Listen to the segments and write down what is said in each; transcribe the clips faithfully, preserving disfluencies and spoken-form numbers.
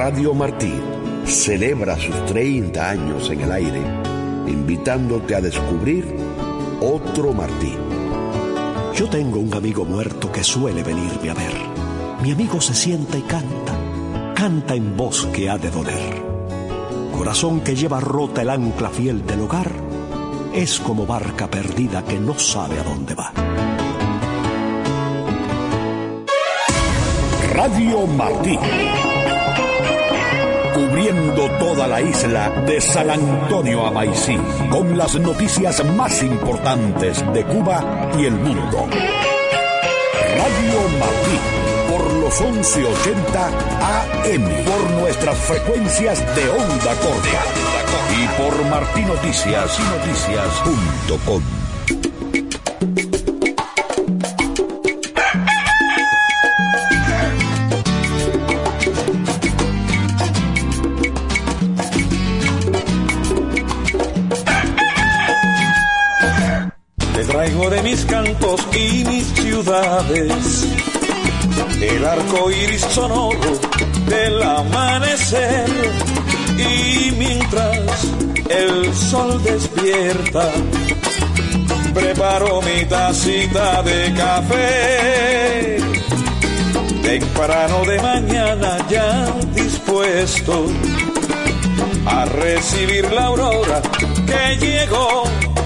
Radio Martí celebra sus treinta años en el aire, invitándote a descubrir otro Martí. Yo tengo un amigo muerto que suele venirme a ver. Mi amigo se sienta y canta, canta en voz que ha de doler. Corazón que lleva rota el ancla fiel del hogar, es como barca perdida que no sabe a dónde va. Radio Martí, cubriendo toda la isla de San Antonio a Maicí, con las noticias más importantes de Cuba y el mundo. Radio Martí, por los once ochenta A M, por nuestras frecuencias de onda corta y por martinoticias punto com. Traigo de mis cantos y mis ciudades el arco iris sonoro del amanecer, y mientras el sol despierta preparo mi tacita de café, temprano de mañana ya dispuesto a recibir la aurora que llegó.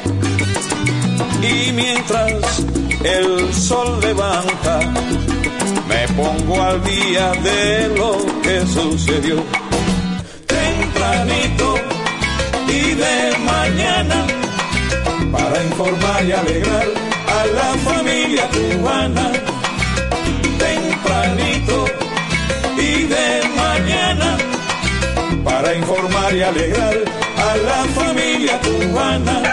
Y mientras el sol levanta, me pongo al día de lo que sucedió. Tempranito y de mañana, para informar y alegrar a la familia cubana. Tempranito y de mañana, para informar y alegrar a la familia cubana.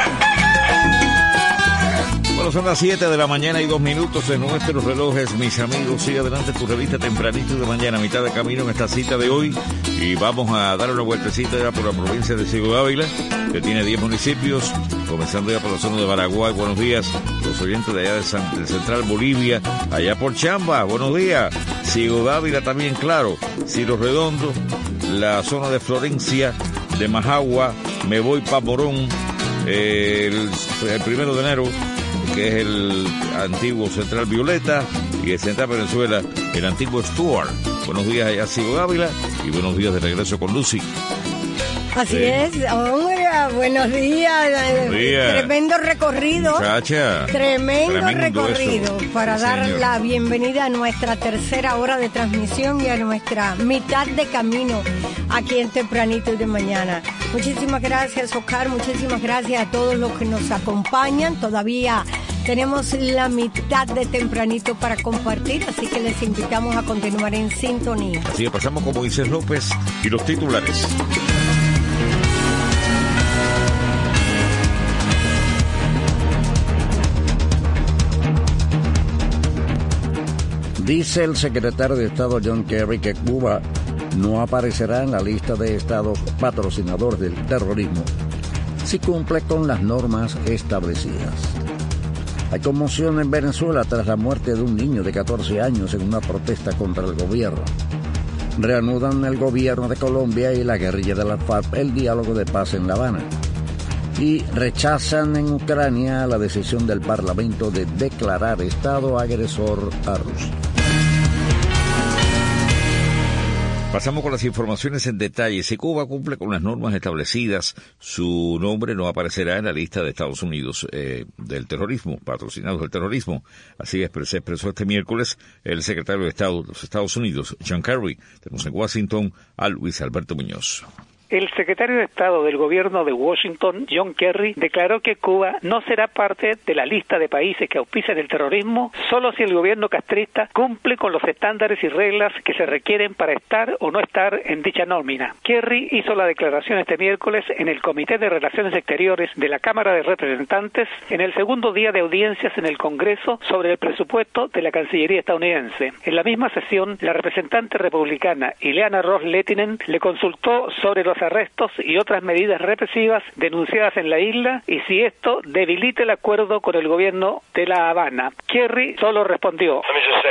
Bueno, son las siete de la mañana y dos minutos en nuestros relojes, mis amigos. Sigue adelante tu revista Tempranito de mañana, mitad de camino en esta cita de hoy. Y vamos a dar una vueltecita ya por la provincia de Ciego de Ávila, que tiene diez municipios, comenzando ya por la zona de Baraguay. Buenos días, los oyentes de allá de, San, de Central Bolivia, allá por Chamba. Buenos días, Ciego de Ávila también, claro. Ciro Redondo, la zona de Florencia, de Majagua, me voy pa' Morón, eh, el, el primero de enero, que es el antiguo Central Violeta, y el Central Venezuela, el antiguo Stuart. Buenos días allá, Ciego de Ávila, y buenos días de regreso con Lucy. Así eh. es, hombre, buenos días. Buenos días. Tremendo recorrido. Muchacha. Tremendo, Tremendo recorrido eso. Para sí, dar señor. La bienvenida a nuestra tercera hora de transmisión y a nuestra mitad de camino aquí en Tempranito y de mañana. Muchísimas gracias, Oscar, muchísimas gracias a todos los que nos acompañan. Todavía tenemos la mitad de Tempranito para compartir, así que les invitamos a continuar en sintonía. Así que pasamos con Moisés López y los titulares. Dice el secretario de Estado John Kerry que Cuba no aparecerá en la lista de estados patrocinadores del terrorismo si cumple con las normas establecidas. Hay conmoción en Venezuela tras la muerte de un niño de catorce años en una protesta contra el gobierno. Reanudan el gobierno de Colombia y la guerrilla de la FARC el diálogo de paz en La Habana. Y rechazan en Ucrania la decisión del Parlamento de declarar estado agresor a Rusia. Pasamos con las informaciones en detalle. Si Cuba cumple con las normas establecidas, su nombre no aparecerá en la lista de Estados Unidos eh, del terrorismo, patrocinados del terrorismo. Así se expresó este miércoles el secretario de Estado de los Estados Unidos, John Kerry. Tenemos en Washington a Luis Alberto Muñoz. El secretario de Estado del gobierno de Washington, John Kerry, declaró que Cuba no será parte de la lista de países que auspician el terrorismo solo si el gobierno castrista cumple con los estándares y reglas que se requieren para estar o no estar en dicha nómina. Kerry hizo la declaración este miércoles en el Comité de Relaciones Exteriores de la Cámara de Representantes en el segundo día de audiencias en el Congreso sobre el presupuesto de la Cancillería estadounidense. En la misma sesión, la representante republicana Ileana Ros-Lehtinen le consultó sobre los los arrestos y otras medidas represivas denunciadas en la isla y si esto debilita el acuerdo con el gobierno de La Habana. Kerry solo respondió: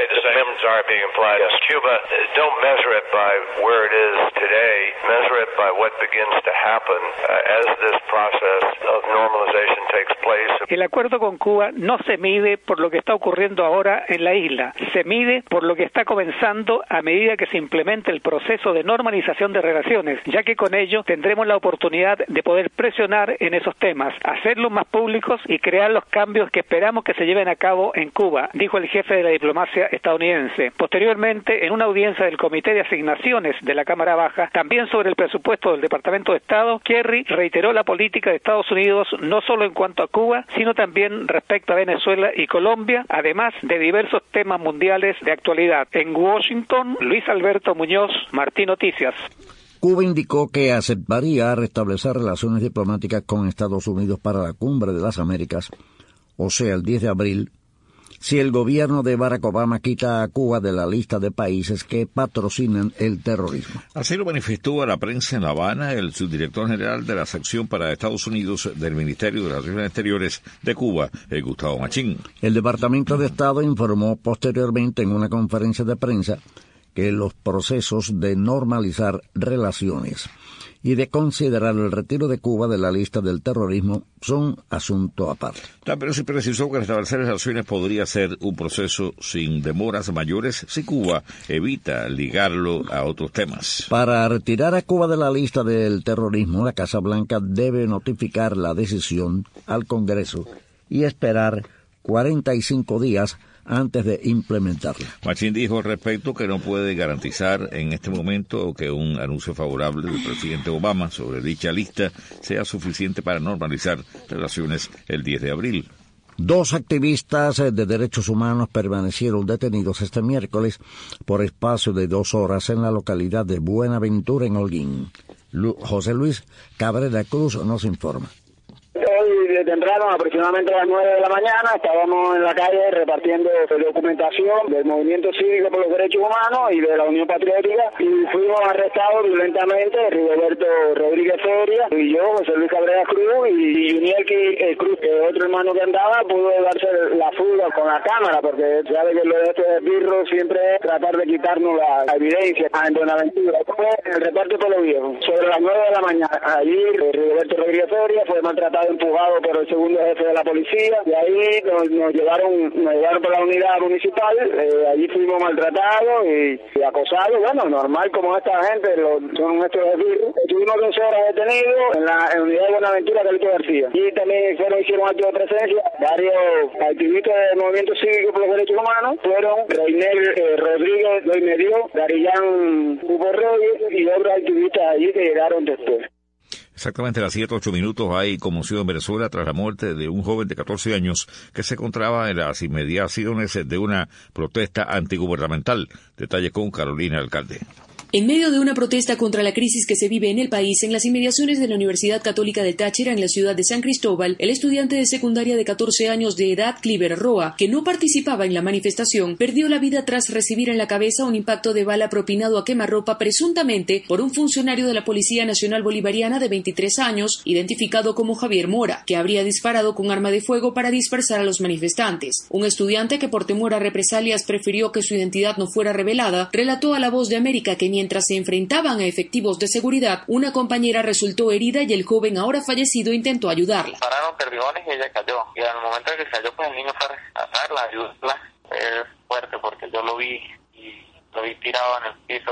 Cuba, don't measure it by where it is today, measure it by what begins to happen uh, as this process of normalization takes place. El acuerdo con Cuba no se mide por lo que está ocurriendo ahora en la isla, se mide por lo que está comenzando a medida que se implemente el proceso de normalización de relaciones, ya que con ello tendremos la oportunidad de poder presionar en esos temas, hacerlos más públicos y crear los cambios que esperamos que se lleven a cabo en Cuba, dijo el jefe de la diplomacia estadounidense. Posteriormente, en una audiencia del Comité de Asignaciones de la Cámara Baja, también sobre el presupuesto del Departamento de Estado, Kerry reiteró la política de Estados Unidos no solo en cuanto a Cuba, sino también respecto a Venezuela y Colombia, además de diversos temas mundiales de actualidad. En Washington, Luis Alberto Muñoz, Martín Noticias. Cuba indicó que aceptaría restablecer relaciones diplomáticas con Estados Unidos para la Cumbre de las Américas, o sea, el diez de abril, si el gobierno de Barack Obama quita a Cuba de la lista de países que patrocinan el terrorismo. Así lo manifestó a la prensa en La Habana el subdirector general de la sección para Estados Unidos del Ministerio de Relaciones Exteriores de Cuba, el Gustavo Machín. El Departamento de Estado informó posteriormente en una conferencia de prensa que los procesos de normalizar relaciones y de considerar el retiro de Cuba de la lista del terrorismo son asunto aparte. Pero se precisó que restablecer relaciones podría ser un proceso sin demoras mayores si Cuba evita ligarlo a otros temas. Para retirar a Cuba de la lista del terrorismo, la Casa Blanca debe notificar la decisión al Congreso y esperar cuarenta y cinco días antes de implementarla. Machín dijo al respecto que no puede garantizar en este momento que un anuncio favorable del presidente Obama sobre dicha lista sea suficiente para normalizar relaciones el diez de abril. Dos activistas de derechos humanos permanecieron detenidos este miércoles por espacio de dos horas en la localidad de Buenaventura, en Holguín. Lu- José Luis Cabrera Cruz nos informa. Hoy de temprano, aproximadamente a las nueve de la mañana, estábamos en la calle repartiendo documentación del Movimiento Cívico por los Derechos Humanos y de la Unión Patriótica y fuimos arrestados violentamente Rigoberto Rodríguez Feria y yo, José Luis Cabrera Cruz, y Juniel eh, Cruz, que otro hermano que andaba, pudo darse la fuga con la cámara, porque sabe que lo de estos esbirros siempre es tratar de quitarnos la, la evidencia. En Buenaventura fue el reparto por los viejos. Sobre las nueve de la mañana, allí Rigoberto Rodríguez Feria fue maltratado, empujado por el segundo jefe de la policía, y ahí nos, nos llevaron nos llevaron por la unidad municipal, eh, allí fuimos maltratados y, y acosados, bueno, normal como esta gente, lo, son estos esbirros. Estuvimos dos horas detenidos en la, en la unidad de Buenaventura, Carlito García, y también fueron, hicieron acto de presencia varios activistas del Movimiento Cívico por los Derechos Humanos, fueron Reynel eh, Rodríguez Doimedio, Darillán Hugo Reyes y otros activistas allí que llegaron después. Exactamente a las siete, ocho minutos hay conmoción en Venezuela tras la muerte de un joven de catorce años que se encontraba en las inmediaciones de una protesta antigubernamental. Detalles con Carolina Alcalde. En medio de una protesta contra la crisis que se vive en el país, en las inmediaciones de la Universidad Católica de Táchira, en la ciudad de San Cristóbal, el estudiante de secundaria de catorce años de edad, Cliver Roa, que no participaba en la manifestación, perdió la vida tras recibir en la cabeza un impacto de bala propinado a quemarropa presuntamente por un funcionario de la Policía Nacional Bolivariana de veintitrés años, identificado como Javier Mora, que habría disparado con arma de fuego para dispersar a los manifestantes. Un estudiante que por temor a represalias prefirió que su identidad no fuera revelada, relató a La Voz de América que mientras se enfrentaban a efectivos de seguridad, una compañera resultó herida y el joven ahora fallecido intentó ayudarla. Pararon perdigones y ella cayó. Y al momento de que cayó, pues el niño fue a rescatarla, ayudarla. Es fuerte porque yo lo vi y lo vi tirado en el piso.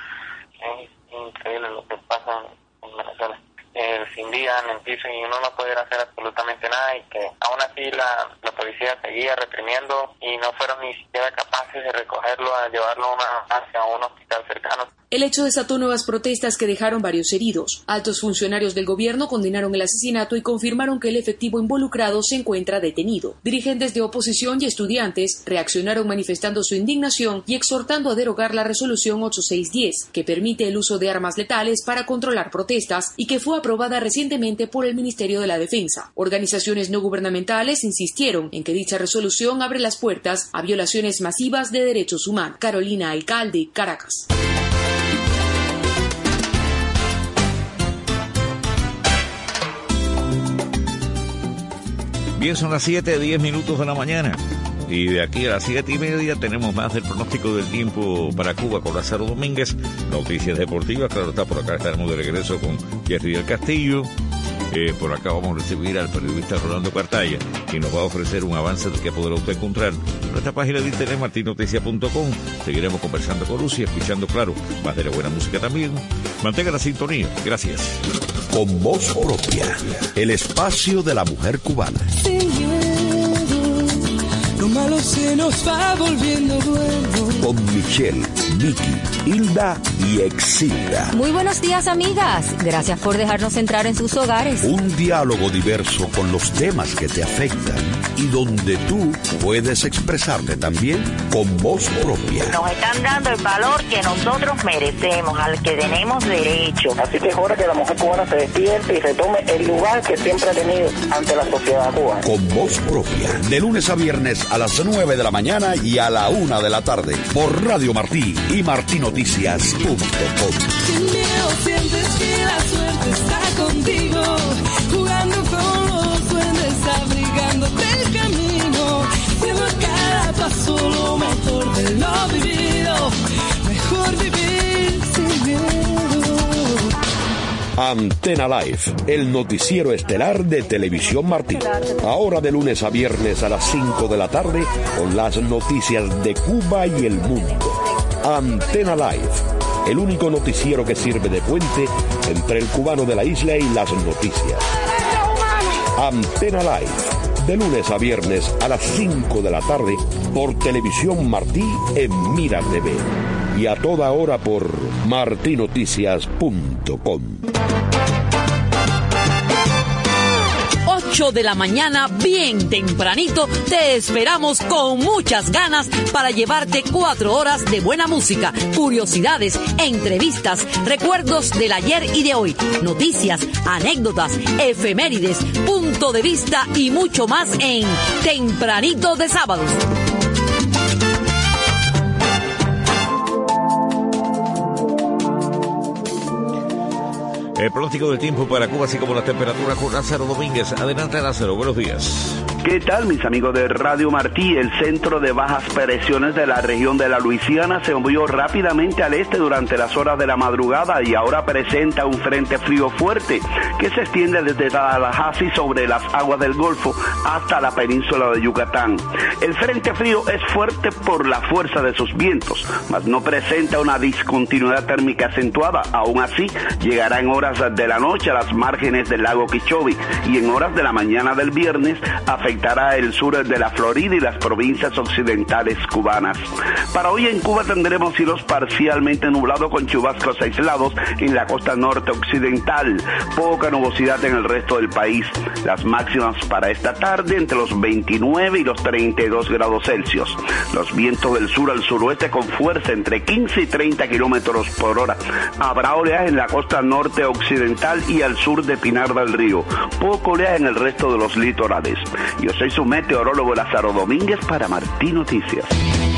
Es increíble lo que pasa en Venezuela. Eh, sin vida en el piso y uno no puede hacer absolutamente nada, y que aún así la, la policía seguía reprimiendo y no fueron ni siquiera capaces de recogerlo, a llevarlo a una, hacia un hospital cercano. El hecho desató nuevas protestas que dejaron varios heridos. Altos funcionarios del gobierno condenaron el asesinato y confirmaron que el efectivo involucrado se encuentra detenido. Dirigentes de oposición y estudiantes reaccionaron manifestando su indignación y exhortando a derogar la resolución ocho seis diez, que permite el uso de armas letales para controlar protestas y que fue aprobada recientemente por el Ministerio de la Defensa. Organizaciones no gubernamentales insistieron en que dicha resolución abre las puertas a violaciones masivas de derechos humanos. Carolina Alcalde, Caracas. Bien, son las siete, diez minutos de la mañana. Y de aquí a las siete y media tenemos más del pronóstico del tiempo para Cuba con Lázaro Domínguez. Noticias deportivas, claro está, por acá estaremos de regreso con Jerry del Castillo. Eh, por acá vamos a recibir al periodista Rolando Cartaya, que nos va a ofrecer un avance del que podrá usted encontrar en nuestra página de internet martin noticias punto com. Seguiremos conversando con Lucy, escuchando, claro, más de la buena música también. Mantenga la sintonía. Gracias. Con voz propia, el espacio de la mujer cubana. Lo malo se nos va volviendo bueno. Con Michelle, Vicky, Hilda y Exilda. Muy buenos días, amigas. Gracias por dejarnos entrar en sus hogares. Un diálogo diverso con los temas que te afectan y donde tú puedes expresarte también con voz propia. Nos están dando el valor que nosotros merecemos, al que tenemos derecho. Así que es hora que la mujer cubana se despierte y retome el lugar que siempre ha tenido ante la sociedad cubana. Con voz propia, de lunes a viernes a las nueve de la mañana y a la una de la tarde, por Radio Martí y martí noticias punto com. Sin miedo sientes que la suerte está contigo, jugando con los duendes, abrigándote el camino, siendo a cada paso lo mejor de lo vivido, mejor vivir sin miedo. Antena Live, el noticiero estelar de Televisión Martí. Ahora de lunes a viernes a las cinco de la tarde con las noticias de Cuba y el mundo. Antena Live, el único noticiero que sirve de puente entre el cubano de la isla y las noticias. Antena Live, de lunes a viernes a las cinco de la tarde por Televisión Martí en Mira T V. Y a toda hora por martí noticias punto com. ocho de la mañana, bien tempranito, te esperamos con muchas ganas para llevarte cuatro horas de buena música, curiosidades, entrevistas, recuerdos del ayer y de hoy, noticias, anécdotas, efemérides, punto de vista y mucho más en Tempranito de Sábados. El pronóstico del tiempo para Cuba, así como las temperaturas con Lázaro Domínguez. Adelante, Lázaro, buenos días. ¿Qué tal, mis amigos de Radio Martí? El centro de bajas presiones de la región de la Luisiana se movió rápidamente al este durante las horas de la madrugada y ahora presenta un frente frío fuerte que se extiende desde Tallahassee sobre las aguas del Golfo hasta la península de Yucatán. El frente frío es fuerte por la fuerza de sus vientos, mas no presenta una discontinuidad térmica acentuada. Aún así, llegará en horas de la noche a las márgenes del lago Kichobi y en horas de la mañana del viernes afectará el sur de la Florida y las provincias occidentales cubanas. Para hoy en Cuba tendremos cielos parcialmente nublados con chubascos aislados en la costa norte occidental, poca nubosidad en el resto del país. Las máximas para esta tarde entre los veintinueve y los treinta y dos grados Celsius. Los vientos del sur al suroeste con fuerza entre quince y treinta kilómetros por hora. Habrá oleaje en la costa norte occidental y al sur de Pinar del Río. Poco oleaje en el resto de los litorales. Yo soy su meteorólogo Lázaro Domínguez para Martí Noticias.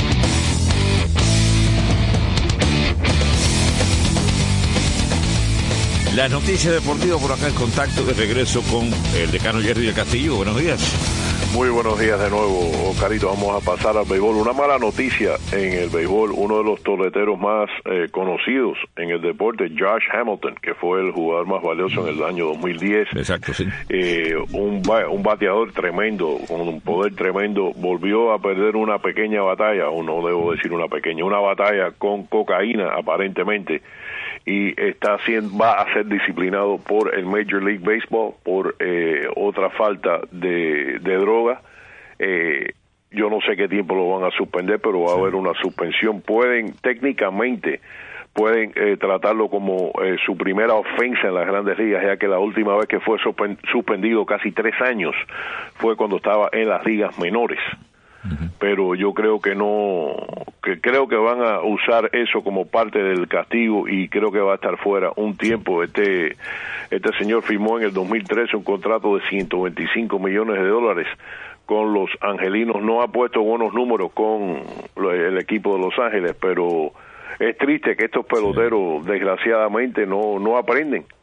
Las noticias deportivas por acá en contacto de regreso con el decano Jerry del Castillo. Buenos días. Muy buenos días de nuevo, Carito. Vamos a pasar al béisbol. Una mala noticia en el béisbol. Uno de los toleteros más eh, conocidos en el deporte, Josh Hamilton, que fue el jugador más valioso en el año dos mil diez. Exacto, sí. Eh, un, un bateador tremendo, con un poder tremendo, volvió a perder una pequeña batalla, o no debo decir una pequeña, una batalla con cocaína, aparentemente. Y está siendo, va a ser disciplinado por el Major League Baseball por eh, otra falta de, de droga. Eh, yo no sé qué tiempo lo van a suspender, pero va a haber una suspensión. Pueden, técnicamente, pueden eh, tratarlo como eh, su primera ofensa en las Grandes Ligas, ya que la última vez que fue suspendido, casi tres años, fue cuando estaba en las ligas menores. Pero yo creo que no, que creo que van a usar eso como parte del castigo y creo que va a estar fuera un tiempo. Este este señor firmó en el dos mil trece un contrato de ciento veinticinco millones de dólares con los angelinos. No ha puesto buenos números con el equipo de Los Ángeles, pero es triste que estos peloteros, sí, desgraciadamente no no aprenden.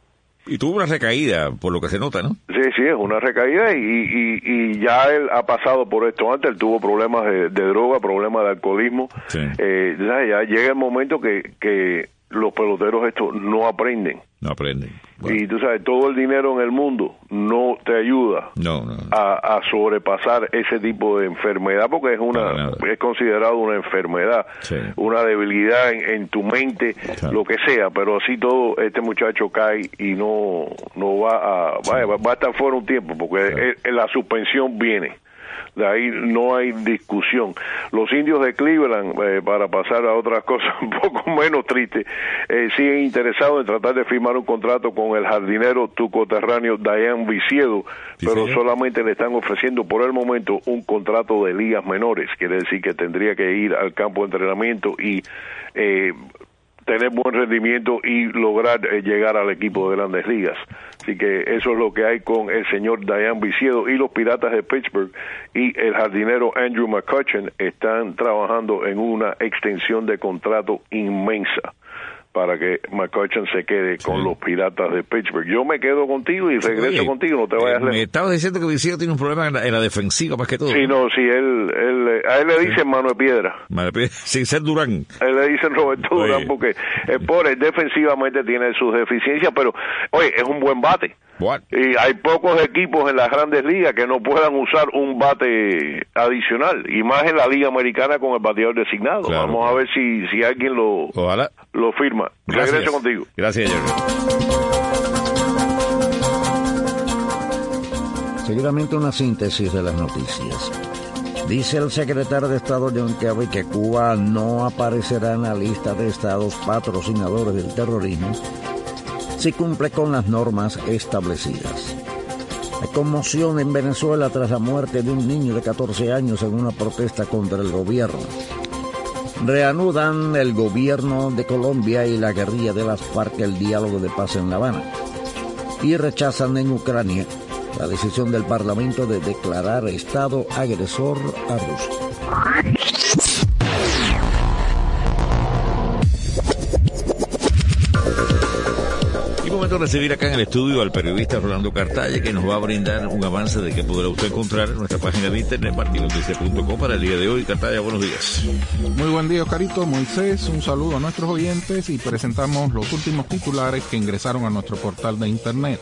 Y tuvo una recaída, por lo que se nota, ¿no? Sí, sí, es una recaída y, y, y ya él ha pasado por esto antes, él tuvo problemas de, de droga, problemas de alcoholismo. Sí. Eh, ya, ya llega el momento que, que los peloteros estos no aprenden. No aprenden. Bueno. Y tú sabes, todo el dinero en el mundo no te ayuda no, no, no. A, a sobrepasar ese tipo de enfermedad, porque es una es considerado una enfermedad, sí. Una debilidad en, en tu mente, claro. Lo que sea, pero así todo, este muchacho cae y no no va a vaya, va a estar fuera un tiempo, porque claro. el, la suspensión viene. De ahí no hay discusión. Los indios de Cleveland, eh, para pasar a otras cosas un poco menos tristes, eh, siguen interesados en tratar de firmar un contrato con el jardinero tu coterráneo Dayan Viciedo, ¿Sí, pero señor? Solamente le están ofreciendo por el momento un contrato de ligas menores. Quiere decir que tendría que ir al campo de entrenamiento y eh, tener buen rendimiento y lograr eh, llegar al equipo de Grandes Ligas. Así que eso es lo que hay con el señor Dayan Viciedo y los Piratas de Pittsburgh y el jardinero Andrew McCutchen están trabajando en una extensión de contrato inmensa para que McCutchen se quede sí. con los Piratas de Pittsburgh. Yo me quedo contigo y regreso Oye, contigo, no te vayas eh, lejos. Me estabas diciendo que Viciedo tiene un problema en la, en la defensiva más que todo. Sí, no, sí, él, él a él le dicen sí. mano de piedra. Mano de piedra, sin ser Durán. A él le dicen Roberto Oye. Durán porque el pobre defensivamente tiene sus deficiencias, pero, oye, es un buen bate. What? Y hay pocos equipos en las Grandes Ligas que no puedan usar un bate adicional, y más en la Liga Americana con el bateador designado. Claro. Vamos a ver si, si alguien lo, Ojalá. lo firma. Gracias. Regreso contigo. Gracias, Jerry. Seguidamente una síntesis de las noticias. Dice el secretario de Estado John Kerry que Cuba no aparecerá en la lista de estados patrocinadores del terrorismo si cumple con las normas establecidas. Hay conmoción en Venezuela tras la muerte de un niño de catorce años en una protesta contra el gobierno. Reanudan el gobierno de Colombia y la guerrilla de las FARC el diálogo de paz en La Habana. Y rechazan en Ucrania la decisión del Parlamento de declarar Estado agresor a Rusia. Momento de recibir acá en el estudio al periodista Rolando Cartaya, que nos va a brindar un avance de que podrá usted encontrar en nuestra página de internet martin noticias punto com para el día de hoy. Cartaya, buenos días. Muy buen día, Oscarito. Moisés, un saludo a nuestros oyentes y presentamos los últimos titulares que ingresaron a nuestro portal de internet.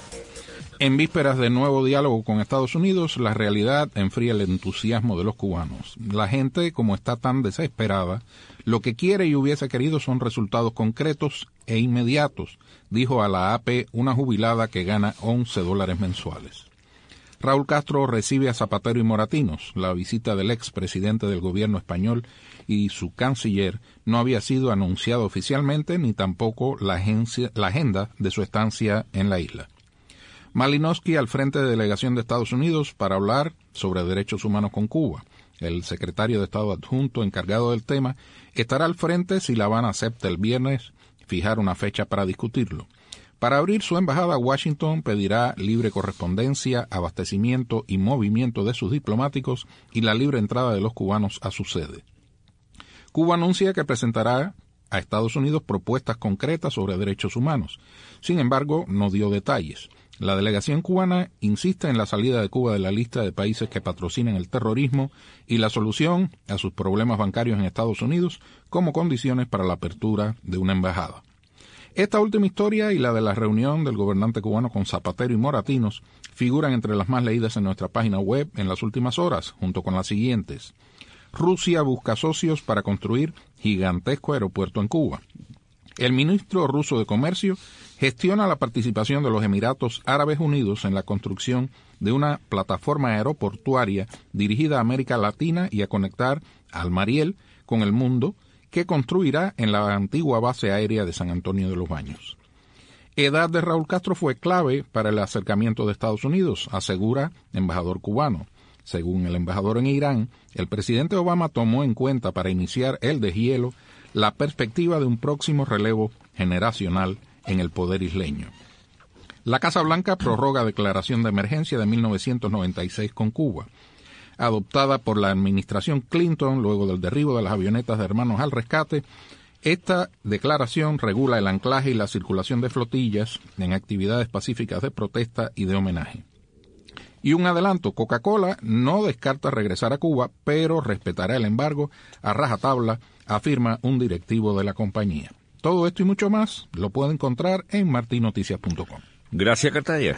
En vísperas de nuevo diálogo con Estados Unidos, la realidad enfría el entusiasmo de los cubanos. La gente, como está tan desesperada, lo que quiere y hubiese querido son resultados concretos e inmediatos, dijo a la A P una jubilada que gana once dólares mensuales. Raúl Castro recibe a Zapatero y Moratinos. La visita del expresidente del gobierno español y su canciller no había sido anunciada oficialmente, ni tampoco la, agencia, la agenda de su estancia en la isla. Malinowski al frente de delegación de Estados Unidos para hablar sobre derechos humanos con Cuba. El secretario de Estado adjunto encargado del tema estará al frente si La Habana acepta el viernes fijar una fecha para discutirlo. Para abrir su embajada, Washington pedirá libre correspondencia, abastecimiento y movimiento de sus diplomáticos y la libre entrada de los cubanos a su sede. Cuba anuncia que presentará a Estados Unidos propuestas concretas sobre derechos humanos. Sin embargo, no dio detalles. La delegación cubana insiste en la salida de Cuba de la lista de países que patrocinan el terrorismo y la solución a sus problemas bancarios en Estados Unidos como condiciones para la apertura de una embajada. Esta última historia y la de la reunión del gobernante cubano con Zapatero y Moratinos figuran entre las más leídas en nuestra página web en las últimas horas, junto con las siguientes. Rusia busca socios para construir gigantesco aeropuerto en Cuba. El ministro ruso de Comercio gestiona la participación de los Emiratos Árabes Unidos en la construcción de una plataforma aeroportuaria dirigida a América Latina y a conectar al Mariel con el mundo, que construirá en la antigua base aérea de San Antonio de los Baños. Edad de Raúl Castro fue clave para el acercamiento de Estados Unidos, asegura embajador cubano. Según el embajador en Irán, el presidente Obama tomó en cuenta para iniciar el deshielo la perspectiva de un próximo relevo generacional en el poder isleño. La Casa Blanca prorroga declaración de emergencia de mil novecientos noventa y seis con Cuba. Adoptada por la administración Clinton luego del derribo de las avionetas de Hermanos al Rescate, Esta declaración regula el anclaje y la circulación de flotillas en actividades pacíficas de protesta y de homenaje. Y un adelanto, Coca-Cola no descarta regresar a Cuba, pero respetará el embargo a rajatabla, afirma un directivo de la compañía. Todo esto y mucho más lo puede encontrar en martin noticias punto com. Gracias, Catalla.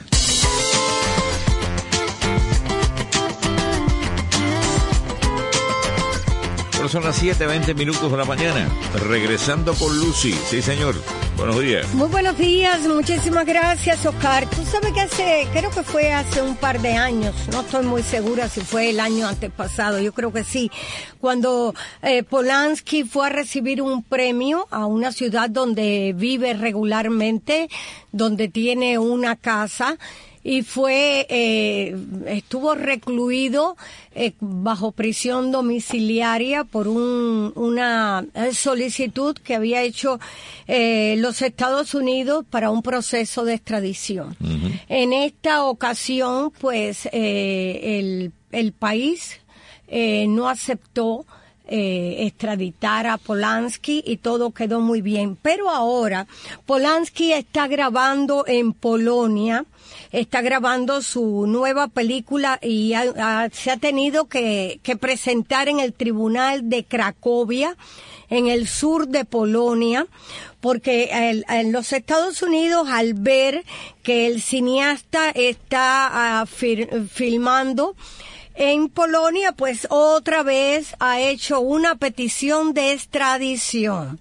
Son las siete veinte minutos de la mañana. Regresando con Lucy. Sí, señor. Buenos días. Muy buenos días. Muchísimas gracias, Oscar. Tú sabes que hace, creo que fue hace un par de años, no estoy muy segura si fue el año antepasado, yo creo que sí, cuando eh, Polanski fue a recibir un premio a una ciudad donde vive regularmente, donde tiene una casa, y fue, eh, estuvo recluido eh, bajo prisión domiciliaria por un, una solicitud que había hecho eh, los Estados Unidos para un proceso de extradición. Uh-huh. En esta ocasión, pues, eh, el, el país eh, no aceptó Eh, extraditar a Polanski y todo quedó muy bien. Pero ahora Polanski está grabando en Polonia, está grabando su nueva película y ha, ha, se ha tenido que, que presentar en el tribunal de Cracovia, en el sur de Polonia, porque el, en los Estados Unidos, al ver que el cineasta está uh, fir, filmando en Polonia, pues otra vez ha hecho una petición de extradición.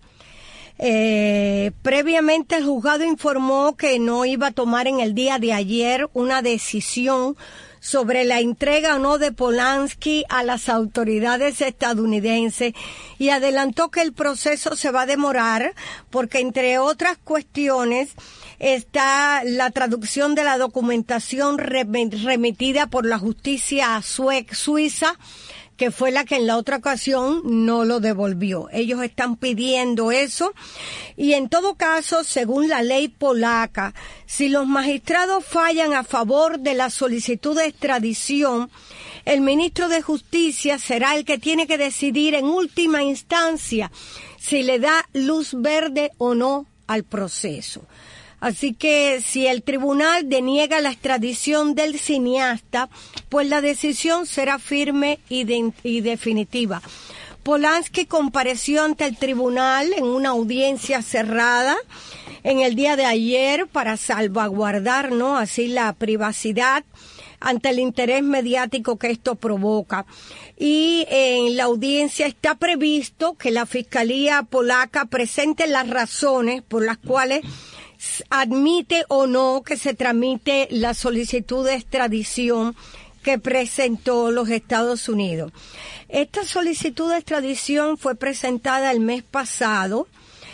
Eh, previamente el juzgado informó que no iba a tomar en el día de ayer una decisión sobre la entrega o no de Polanski a las autoridades estadounidenses y adelantó que el proceso se va a demorar porque, entre otras cuestiones, está la traducción de la documentación remitida por la justicia suiza, que fue la que en la otra ocasión no lo devolvió. Ellos están pidiendo eso y, en todo caso, según la ley polaca, si los magistrados fallan a favor de la solicitud de extradición, el ministro de Justicia será el que tiene que decidir en última instancia si le da luz verde o no al proceso. Así que si el tribunal deniega la extradición del cineasta, pues la decisión será firme y, de, y definitiva. Polanski compareció ante el tribunal en una audiencia cerrada en el día de ayer para salvaguardar, ¿no?, así la privacidad ante el interés mediático que esto provoca. Y en la audiencia está previsto que la Fiscalía polaca presente las razones por las cuales admite o no que se tramite la solicitud de extradición que presentó los Estados Unidos. Esta solicitud de extradición fue presentada el mes pasado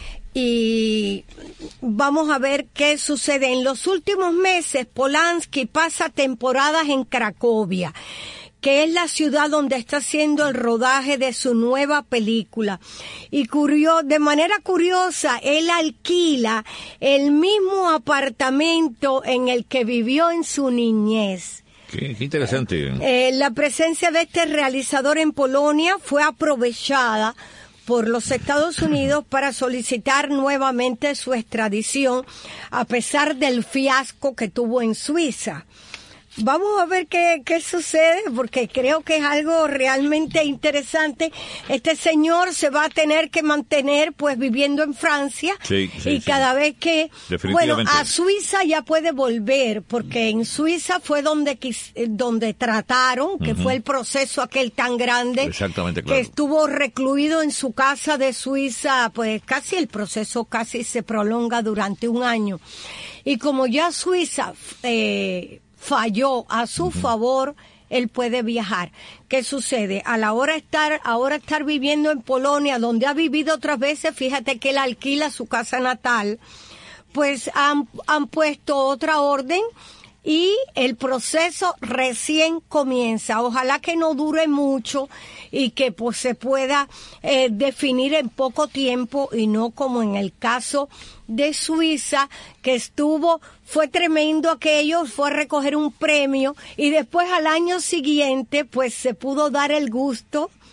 y vamos a ver qué sucede. En los últimos meses, Polanski pasa temporadas en Cracovia, que es la ciudad donde está haciendo el rodaje de su nueva película. Y curio, de manera curiosa, él alquila el mismo apartamento en el que vivió en su niñez. Qué, qué interesante. Eh, la presencia de este realizador en Polonia fue aprovechada por los Estados Unidos para solicitar nuevamente su extradición, a pesar del fiasco que tuvo en Suiza. Vamos a ver qué, qué sucede, porque creo que es algo realmente interesante. Este señor se va a tener que mantener, pues, viviendo en Francia. Sí, sí, y cada sí. vez que, bueno, a Suiza ya puede volver, porque en Suiza fue donde donde trataron, que uh-huh. fue el proceso aquel tan grande. Exactamente, claro. Que estuvo recluido en su casa de Suiza, pues casi el proceso casi se prolonga durante un año. Y como ya Suiza eh, falló a su uh-huh. favor, él puede viajar. ¿Qué sucede? A la hora de estar, ahora estar viviendo en Polonia, donde ha vivido otras veces, fíjate que él alquila su casa natal, pues han, han puesto otra orden y el proceso recién comienza. Ojalá que no dure mucho y que pues se pueda eh, definir en poco tiempo y no como en el caso de Suiza, que estuvo, fue tremendo aquello, fue a recoger un premio y después al año siguiente pues se pudo dar el gusto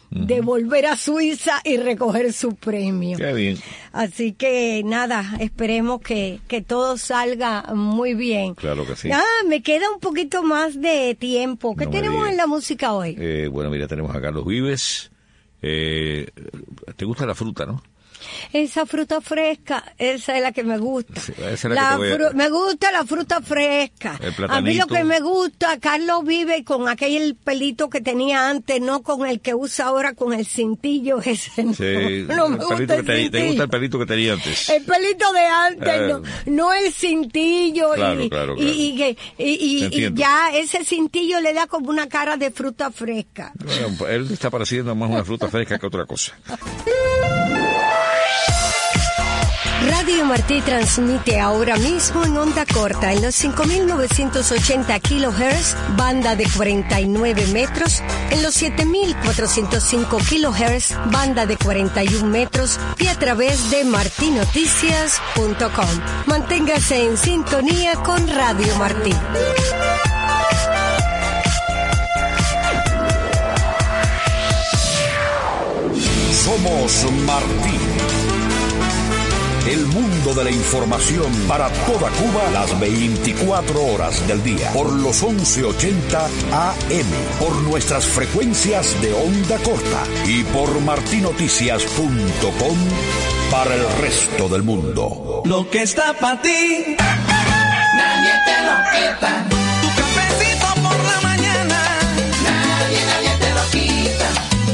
uh-huh. de volver a Suiza y recoger su premio. Qué bien. Así que nada, esperemos que, que todo salga muy bien. Claro que sí. Ah, me queda un poquito más de tiempo. ¿Qué no tenemos en la música hoy? Eh, bueno, mira, tenemos a Carlos Vives. Eh, ¿Te gusta la fruta, no? Esa fruta fresca, esa es la que me gusta. Sí, esa es la la que te voy a... fru- me gusta la fruta fresca. A mí lo que me gusta, Carlos vive con aquel pelito que tenía antes, no con el que usa ahora, con el cintillo ese. No, sí, no me el gusta pelito el que te, cintillo. te gusta el pelito que tenía antes. El pelito de antes, Eh, no, no el cintillo. Claro, y, claro, claro. y, y, que- y- y- Te y entiendo. ya ese cintillo le da como una cara de fruta fresca. Bueno, él está pareciendo más una fruta fresca que otra cosa. Radio Martí transmite ahora mismo en onda corta en los cinco mil novecientos ochenta kilohertz, banda de cuarenta y nueve metros, en los siete mil cuatrocientos cinco kilohertz, banda de cuarenta y un metros y a través de marti noticias punto com. Manténgase en sintonía con Radio Martí. Somos Martí. El mundo de la información para toda Cuba las veinticuatro horas del día. Por los once ochenta A M. Por nuestras frecuencias de onda corta. Y por marti noticias punto com para el resto del mundo. Lo que está para ti, nadie te lo quita. Tu cafecito por la mañana, nadie, nadie te lo quita.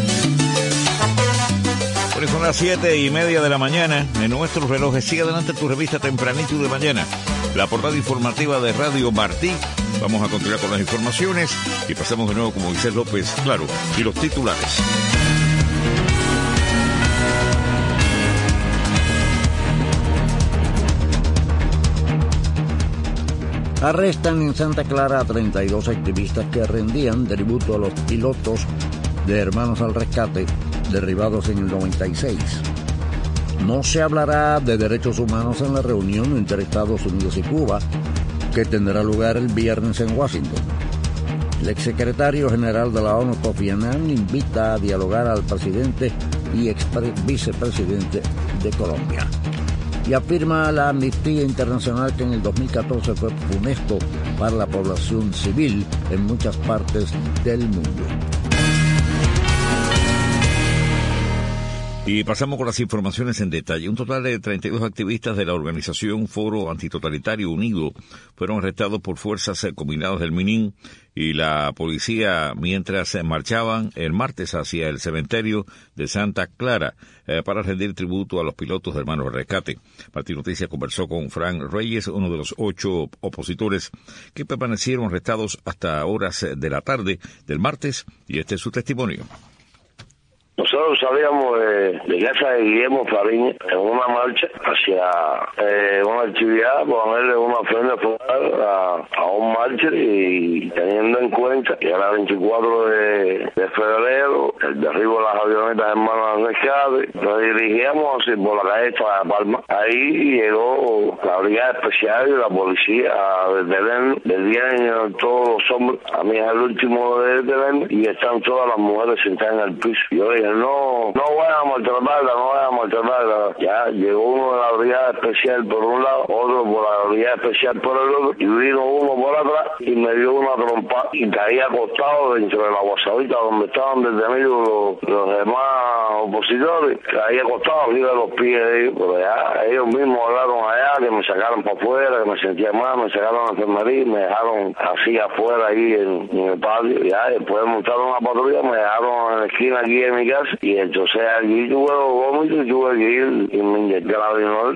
Por eso son las siete y media de la mañana en nuestros relojes. Sigue adelante tu revista Tempranito de Mañana, la portada informativa de Radio Martí. Vamos a continuar con las informaciones y pasamos de nuevo con Moisés López, claro, y los titulares. Arrestan en Santa Clara a treinta y dos activistas que rendían tributo a los pilotos de Hermanos al Rescate derribados en el noventa y seis. No se hablará de derechos humanos en la reunión entre Estados Unidos y Cuba, que tendrá lugar el viernes en Washington. El exsecretario general de la ONU, Kofi Annan, invita a dialogar al presidente y ex vicepresidente de Colombia. Y afirma la Amnistía Internacional que en el dos mil catorce fue funesto para la población civil en muchas partes del mundo. Y pasamos con las informaciones en detalle. Un total de treinta y dos activistas de la organización Foro Antitotalitario Unido fueron arrestados por fuerzas combinadas del Minin y la policía mientras marchaban el martes hacia el cementerio de Santa Clara eh, para rendir tributo a los pilotos de Hermanos al Rescate. Martín Noticias conversó con Frank Reyes, uno de los ocho opositores que permanecieron arrestados hasta horas de la tarde del martes, y este es su testimonio. Nosotros salíamos de, de casa de Guillermo Fariña en una marcha hacia eh, una actividad, ponerle una ofrenda floral a, a un marcher, y teniendo en cuenta que era veinticuatro de, de febrero, el derribo de las avionetas Hermanos al Rescate, nos dirigíamos así por la calle de Palma. Ahí llegó la brigada especial y la policía a detenernos. Detienen todos los hombres, a mí es el último de detenernos, y están todas las mujeres sentadas en el piso. Yo dije, no, no vayan a maltratarla, no vayan a maltratarla. Ya llegó uno de la brigada especial por un lado, otro por la brigada especial por el otro, y vino uno por atrás y me dio una trompa y caí acostado dentro de la guasadita donde estaban detenidos los, los demás opositores. Caí acostado arriba de los pies de ellos, pero ya ellos mismos hablaron allá, que me sacaron para afuera, que me sentía mal, me sacaron a la enfermería y me dejaron así afuera ahí en, en el patio. Ya después de montar una patrulla me dejaron en la esquina aquí de mi casa, y entonces allí tuve los vómitos y tuve que ir y me inyecté la Avinol.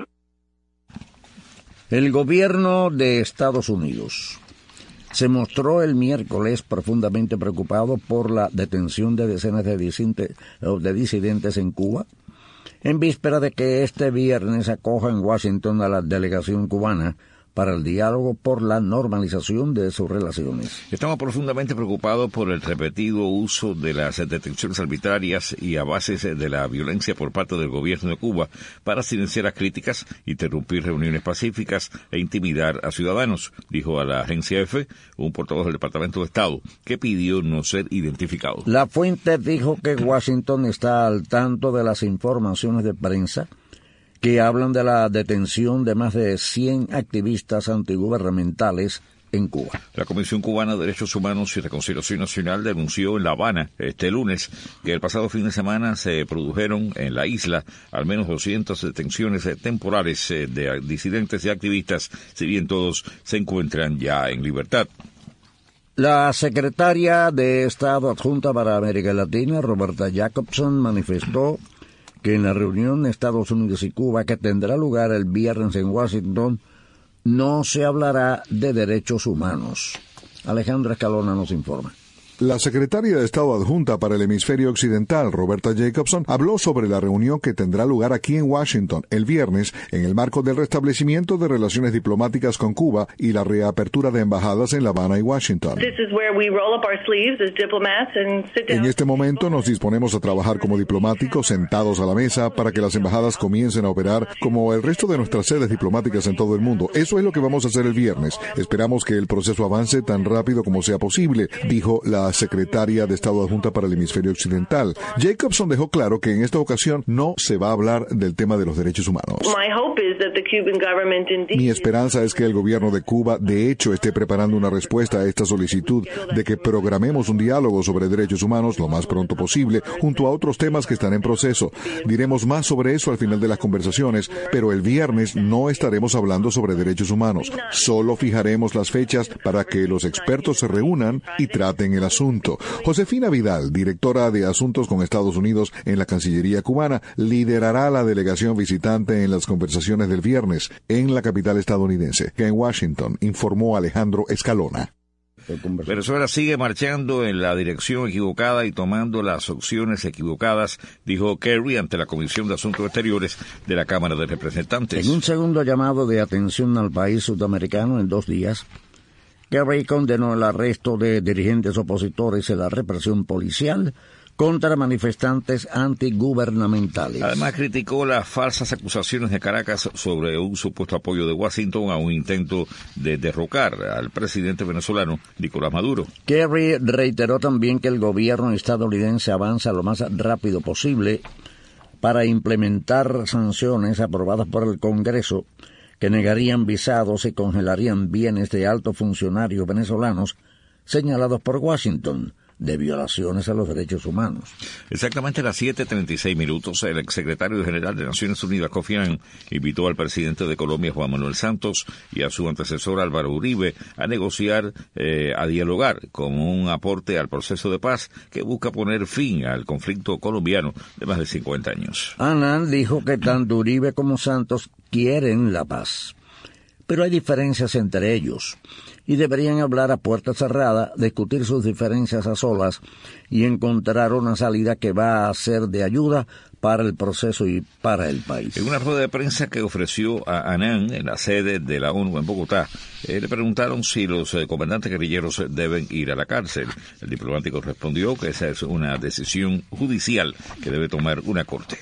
El gobierno de Estados Unidos se mostró el miércoles profundamente preocupado por la detención de decenas de disidentes, de disidentes en Cuba, en víspera de que este viernes acoja en Washington a la delegación cubana para el diálogo por la normalización de sus relaciones. Estamos profundamente preocupados por el repetido uso de las detenciones arbitrarias y a bases de la violencia por parte del gobierno de Cuba para silenciar las críticas, interrumpir reuniones pacíficas e intimidar a ciudadanos, dijo a la agencia EFE un portavoz del Departamento de Estado, que pidió no ser identificado. La fuente dijo que Washington está al tanto de las informaciones de prensa que hablan de la detención de más de cien activistas antigubernamentales en Cuba. La Comisión Cubana de Derechos Humanos y Reconciliación Nacional denunció en La Habana este lunes que el pasado fin de semana se produjeron en la isla al menos doscientas detenciones temporales de disidentes y activistas, si bien todos se encuentran ya en libertad. La secretaria de Estado adjunta para América Latina, Roberta Jacobson, manifestó que en la reunión de Estados Unidos y Cuba que tendrá lugar el viernes en Washington no se hablará de derechos humanos. Alejandra Escalona nos informa. La secretaria de Estado adjunta para el hemisferio occidental, Roberta Jacobson, habló sobre la reunión que tendrá lugar aquí en Washington el viernes en el marco del restablecimiento de relaciones diplomáticas con Cuba y la reapertura de embajadas en La Habana y Washington. En este momento nos disponemos a trabajar como diplomáticos sentados a la mesa para que las embajadas comiencen a operar como el resto de nuestras sedes diplomáticas en todo el mundo. Eso es lo que vamos a hacer el viernes. Esperamos que el proceso avance tan rápido como sea posible, dijo la secretaria de Estado adjunta para el hemisferio occidental. Jacobson dejó claro que en esta ocasión no se va a hablar del tema de los derechos humanos. Mi esperanza es que el gobierno de Cuba de hecho esté preparando una respuesta a esta solicitud de que programemos un diálogo sobre derechos humanos lo más pronto posible, junto a otros temas que están en proceso. Diremos más sobre eso al final de las conversaciones, pero el viernes no estaremos hablando sobre derechos humanos. Solo fijaremos las fechas para que los expertos se reúnan y traten el asunto. Josefina Vidal, directora de Asuntos con Estados Unidos en la Cancillería cubana, liderará la delegación visitante en las conversaciones del viernes en la capital estadounidense, que en Washington, informó Alejandro Escalona. Venezuela sigue marchando en la dirección equivocada y tomando las opciones equivocadas, dijo Kerry ante la Comisión de Asuntos Exteriores de la Cámara de Representantes. En un segundo llamado de atención al país sudamericano en dos días, Kerry condenó el arresto de dirigentes opositores y la represión policial contra manifestantes antigubernamentales. Además, criticó las falsas acusaciones de Caracas sobre un supuesto apoyo de Washington a un intento de derrocar al presidente venezolano Nicolás Maduro. Kerry reiteró también que el gobierno estadounidense avanza lo más rápido posible para implementar sanciones aprobadas por el Congreso que negarían visados y congelarían bienes de altos funcionarios venezolanos señalados por Washington de violaciones a los derechos humanos. Exactamente a las siete treinta y seis minutos, el exsecretario general de Naciones Unidas, Kofi Annan, invitó al presidente de Colombia, Juan Manuel Santos, y a su antecesor, Álvaro Uribe, a negociar, eh, a dialogar como un aporte al proceso de paz que busca poner fin al conflicto colombiano de más de cincuenta años. Annan dijo que tanto Uribe como Santos quieren la paz, pero hay diferencias entre ellos y deberían hablar a puerta cerrada, discutir sus diferencias a solas y encontrar una salida que va a ser de ayuda para el proceso y para el país. En una rueda de prensa que ofreció a Annan en la sede de la ONU en Bogotá, eh, le preguntaron si los eh, comandantes guerrilleros deben ir a la cárcel. El diplomático respondió que esa es una decisión judicial que debe tomar una corte.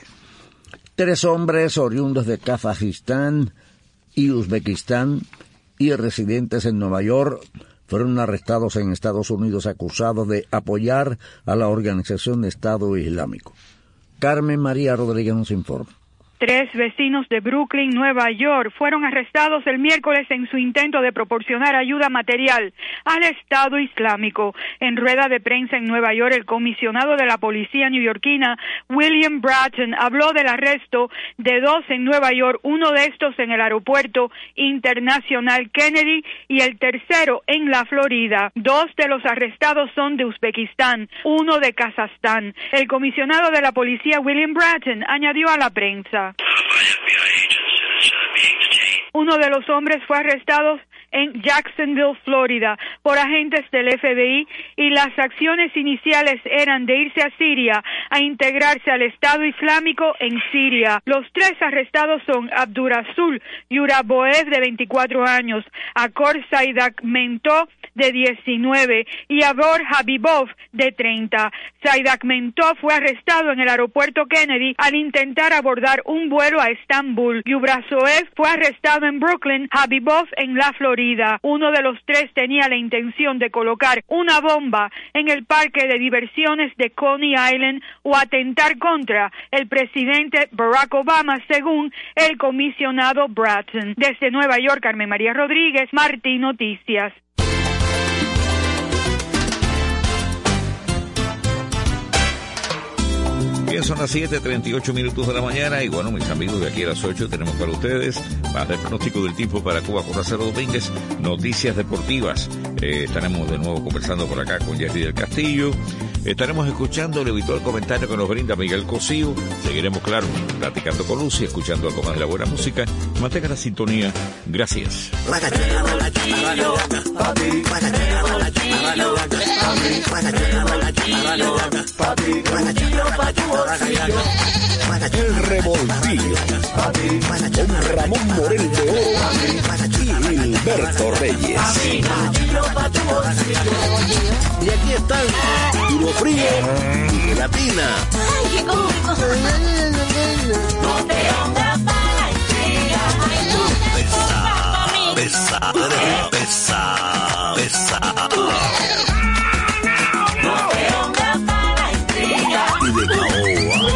Tres hombres oriundos de Kazajistán y Uzbekistán y residentes en Nueva York fueron arrestados en Estados Unidos acusados de apoyar a la Organización de Estado Islámico. Carmen María Rodríguez nos informa. Tres vecinos de Brooklyn, Nueva York, fueron arrestados el miércoles en su intento de proporcionar ayuda material al Estado Islámico. En rueda de prensa en Nueva York, el comisionado de la policía neoyorquina, William Bratton, habló del arresto de dos en Nueva York, uno de estos en el aeropuerto internacional Kennedy y el tercero en la Florida. Dos de los arrestados son de Uzbekistán, uno de Kazajstán. El comisionado de la policía, William Bratton, añadió a la prensa: uno de los hombres fue arrestado en Jacksonville, Florida, por agentes del F B I, y las acciones iniciales eran de irse a Siria a integrarse al Estado Islámico en Siria. Los tres arrestados son Abdurasul Yuraboev, de veinticuatro años, Akor Saidak Mentov, de diecinueve, y Abor Habibov, de treinta. Saidak Mentov fue arrestado en el aeropuerto Kennedy al intentar abordar un vuelo a Estambul. Yubrasoev fue arrestado en Brooklyn, Habibov en la Florida. Uno de los tres tenía la intención de colocar una bomba en el parque de diversiones de Coney Island o atentar contra el presidente Barack Obama, según el comisionado Bratton. Desde Nueva York, Carmen María Rodríguez, Martí Noticias. Bien, son las siete treinta y ocho minutos de la mañana y bueno, mis amigos, de aquí a las ocho tenemos para ustedes más del pronóstico del tiempo para Cuba con Lázaro Domínguez, noticias deportivas. Eh, estaremos de nuevo conversando por acá con Jerry del Castillo. Estaremos escuchando el habitual comentario que nos brinda Miguel Cosío. Seguiremos, claro, platicando con Lucy, escuchando algo más de la buena música. Mantenga la sintonía. Gracias. El Revoltillo con Ramón Morel de Oro y Gilberto Reyes. Y aquí están Tiro Frío y Gelatina. ¡Ay, qué cómico! No te hongas para la estrella. Pesa, pesa, pesa, pesa. No te hongas para la estrella. Y de Caoba.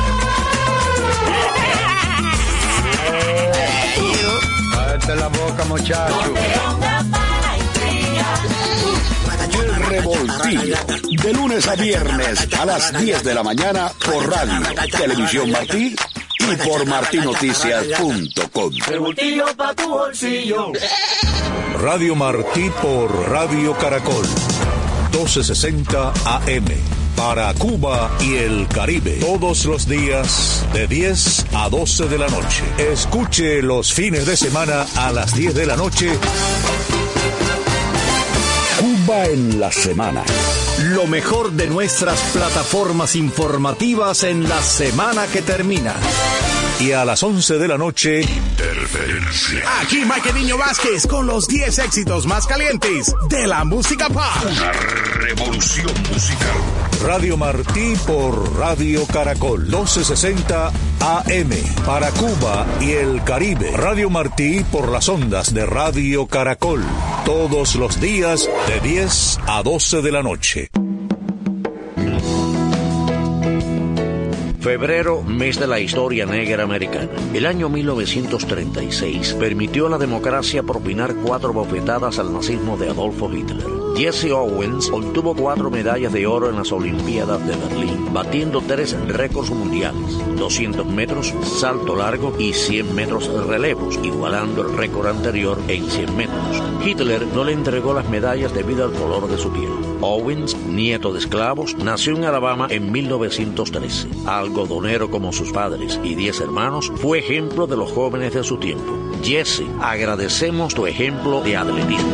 Cállate la boca, muchacho. No te hongas para la estrella. El Revoltillo, de lunes a viernes a las diez de la mañana por Radio Televisión Martí y por martinoticias punto com. Revoltillo pa' tu bolsillo. Radio Martí por Radio Caracol, doce sesenta A M, para Cuba y el Caribe, todos los días de diez a doce de la noche. Escuche los fines de semana a las diez de la noche. Cuba en la semana. Lo mejor de nuestras plataformas informativas en la semana que termina. Y a las once de la noche, Interferencia. Aquí Mike Niño Vázquez con los diez éxitos más calientes de la música pop. Una revolución musical. Radio Martí por Radio Caracol, doce sesenta A M, para Cuba y el Caribe. Radio Martí por las ondas de Radio Caracol, todos los días de diez a doce de la noche. Febrero, mes de la historia negra americana. El año mil novecientos treinta y seis permitió a la democracia propinar cuatro bofetadas al nazismo de Adolfo Hitler. Jesse Owens obtuvo cuatro medallas de oro en las Olimpiadas de Berlín, batiendo tres récords mundiales: doscientos metros, salto largo y cien metros relevos, igualando el récord anterior en cien metros. Hitler no le entregó las medallas debido al color de su piel. Owens, nieto de esclavos, nació en Alabama en mil novecientos trece. Algodonero como sus padres y diez hermanos, fue ejemplo de los jóvenes de su tiempo. Jesse, agradecemos tu ejemplo de atletismo.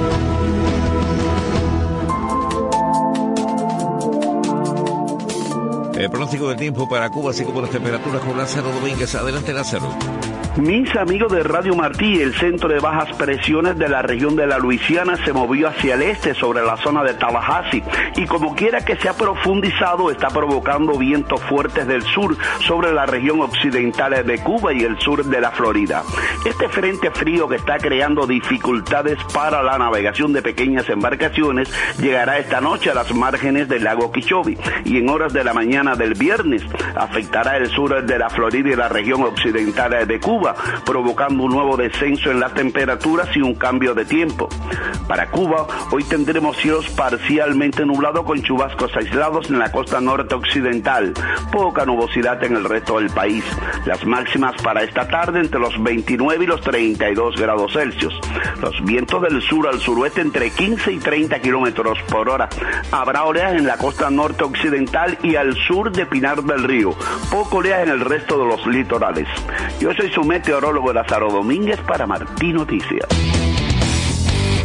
El pronóstico del tiempo para Cuba, así como las temperaturas, con Lázaro Domínguez. Adelante, Lázaro. Mis amigos de Radio Martí, el centro de bajas presiones de la región de la Luisiana se movió hacia el este sobre la zona de Tallahassee y como quiera que se ha profundizado está provocando vientos fuertes del sur sobre la región occidental de Cuba y el sur de la Florida. Este frente frío que está creando dificultades para la navegación de pequeñas embarcaciones llegará esta noche a las márgenes del lago Okeechobee y en horas de la mañana del viernes afectará el sur de la Florida y la región occidental de Cuba, provocando un nuevo descenso en las temperaturas y un cambio de tiempo. Para Cuba, hoy tendremos cielos parcialmente nublados con chubascos aislados en la costa norte occidental, poca nubosidad en el resto del país. Las máximas para esta tarde entre los veintinueve y los treinta y dos grados Celsius. Los vientos del sur al suroeste entre quince y treinta kilómetros por hora. Habrá oleaje en la costa norte occidental y al sur de Pinar del Río, poco oleaje en el resto de los litorales. Yo soy su meteorólogo Lázaro Domínguez para Martí Noticias.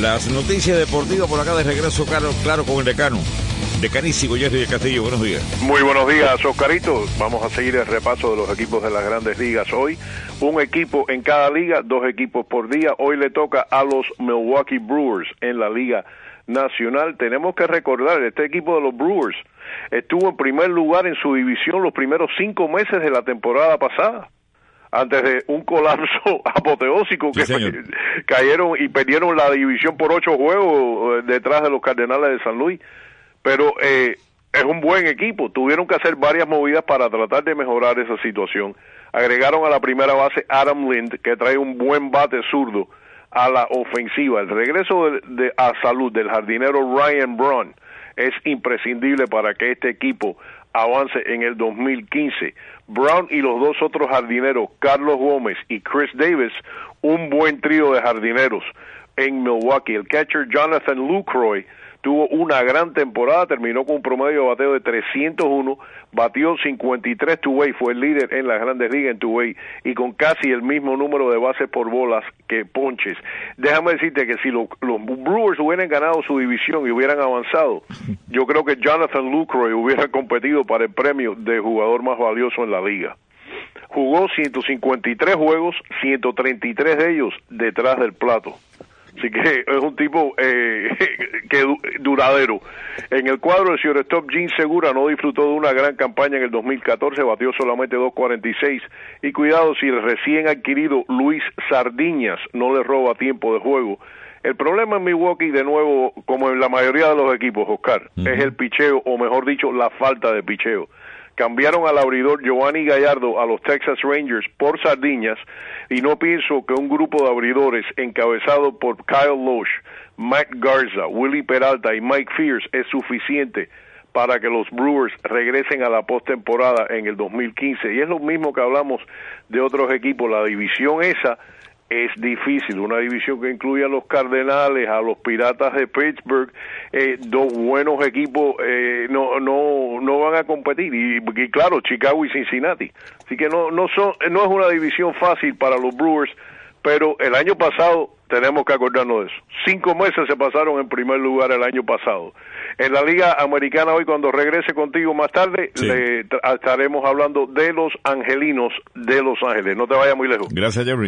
Las noticias deportivas por acá de regreso, claro, claro con el decano. Decanísimo, Jerry del Castillo, buenos días. Muy buenos días, Oscarito. Vamos a seguir el repaso de los equipos de las grandes ligas hoy. Un equipo en cada liga, dos equipos por día. Hoy le toca a los Milwaukee Brewers en la Liga Nacional. Tenemos que recordar, este equipo de los Brewers estuvo en primer lugar en su división los primeros cinco meses de la temporada pasada, antes de un colapso apoteósico que sí, cayeron y perdieron la división por ocho juegos detrás de los Cardenales de San Luis. Pero eh, es un buen equipo. Tuvieron que hacer varias movidas para tratar de mejorar esa situación. Agregaron a la primera base Adam Lind, que trae un buen bate zurdo a la ofensiva. El regreso de, de, a salud del jardinero Ryan Braun es imprescindible para que este equipo avance en el dos mil quince. Brown y los dos otros jardineros, Carlos Gómez y Chris Davis, un buen trío de jardineros en Milwaukee. El catcher Jonathan Lucroy tuvo una gran temporada, terminó con un promedio de bateo de trescientos uno, batió cincuenta y tres two-way, fue el líder en las grandes ligas en two-way y con casi el mismo número de bases por bolas que ponches. Déjame decirte que si lo, los Brewers hubieran ganado su división y hubieran avanzado, yo creo que Jonathan Lucroy hubiera competido para el premio de jugador más valioso en la liga. Jugó ciento cincuenta y tres juegos, ciento treinta y tres de ellos detrás del plato. Así que es un tipo eh, que duradero. En el cuadro, el shortstop Gene Segura no disfrutó de una gran campaña en el dos mil catorce, batió solamente dos cuarenta y seis. Y cuidado si el recién adquirido Luis Sardiñas no le roba tiempo de juego. El problema en Milwaukee, de nuevo, como en la mayoría de los equipos, Oscar, uh-huh. es el picheo, o mejor dicho, la falta de picheo. Cambiaron al abridor Giovanni Gallardo a los Texas Rangers por Sardiñas, y no pienso que un grupo de abridores encabezado por Kyle Loesch, Matt Garza, Willie Peralta y Mike Fierce es suficiente para que los Brewers regresen a la postemporada en el dos mil quince. Y es lo mismo que hablamos de otros equipos. La división esa es difícil, una división que incluye a los Cardenales, a los Piratas de Pittsburgh, eh, dos buenos equipos eh, no no no van a competir, y, y claro, Chicago y Cincinnati. Así que no no son no es una división fácil para los Brewers, pero el año pasado tenemos que acordarnos de eso. Cinco meses se pasaron en primer lugar el año pasado. En la Liga Americana hoy, cuando regrese contigo más tarde, sí. le estaremos hablando de los Angelinos de Los Ángeles. No te vayas muy lejos. Gracias, Jerry.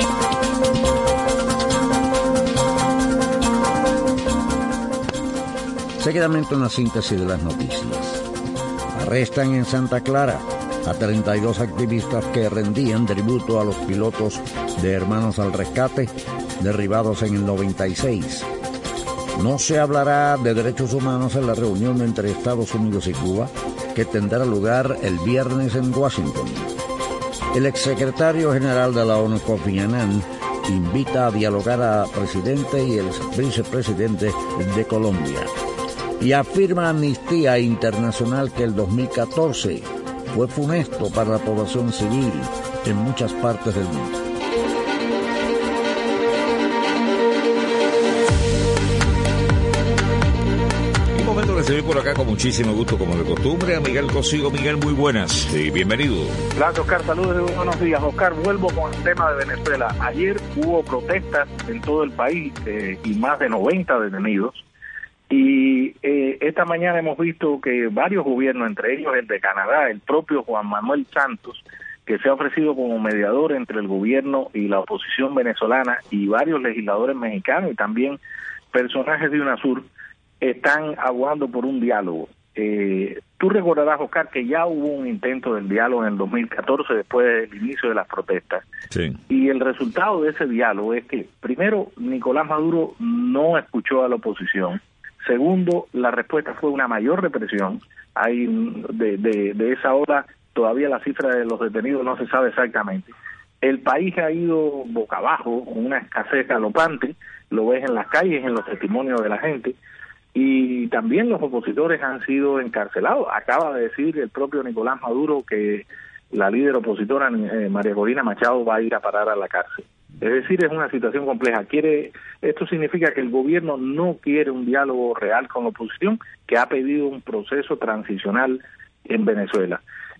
Seguidamente una síntesis de las noticias. Arrestan en Santa Clara a treinta y dos activistas que rendían tributo a los pilotos de Hermanos al Rescate derribados en el noventa y seis. No se hablará de derechos humanos en la reunión entre Estados Unidos y Cuba, que tendrá lugar el viernes en Washington. El exsecretario general de la ONU, Kofi Annan, invita a dialogar al presidente y el vicepresidente de Colombia. Y afirma Amnistía Internacional que el dos mil catorce fue funesto para la población civil en muchas partes del mundo. Recibir por acá con muchísimo gusto, como de costumbre, a Miguel Cosigo. Miguel, muy buenas y bienvenido. Gracias, Oscar. Saludos y buenos días. Oscar, vuelvo con el tema de Venezuela. Ayer hubo protestas en todo el país eh, y más de noventa detenidos. Y eh, esta mañana hemos visto que varios gobiernos, entre ellos el de Canadá, el propio Juan Manuel Santos, que se ha ofrecido como mediador entre el gobierno y la oposición venezolana, y varios legisladores mexicanos y también personajes de UNASUR, están aguardando por un diálogo. Eh, tú recordarás, Oscar, que ya hubo un intento del diálogo en el dos mil catorce, después del inicio de las protestas. Sí. Y el resultado de ese diálogo es que, primero, Nicolás Maduro no escuchó a la oposición. Segundo, la respuesta fue una mayor represión. Hay de, de, de esa hora, todavía la cifra de los detenidos no se sabe exactamente. El país ha ido boca abajo, con una escasez galopante, lo ves en las calles, en los testimonios de la gente. Y también los opositores han sido encarcelados. Acaba de decir el propio Nicolás Maduro que la líder opositora eh, María Corina Machado va a ir a parar a la cárcel. Es decir, es una situación compleja. Quiere, esto significa que el gobierno no quiere un diálogo real con la oposición, que ha pedido un proceso transicional en Venezuela.